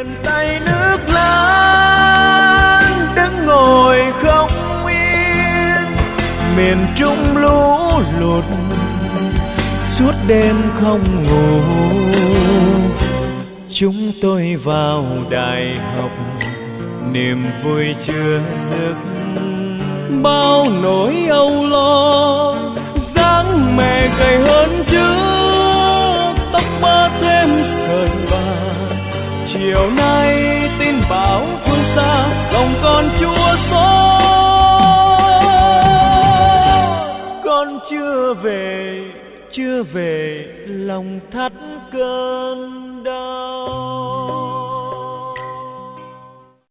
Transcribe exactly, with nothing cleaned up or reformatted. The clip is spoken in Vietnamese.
miền Tây nước Lan đứng ngồi không yên, miền Trung lũ lụt suốt đêm không ngủ. Chúng tôi vào đại học, niềm vui chưa dứt, bao nỗi âu lo. Dáng mẹ gầy hơn trước, tóc bớt thêm sợi bạc. Chiều nay tin báo phương xa, lòng con chua xót. Con chưa về, chưa về, lòng thắt cơn đau.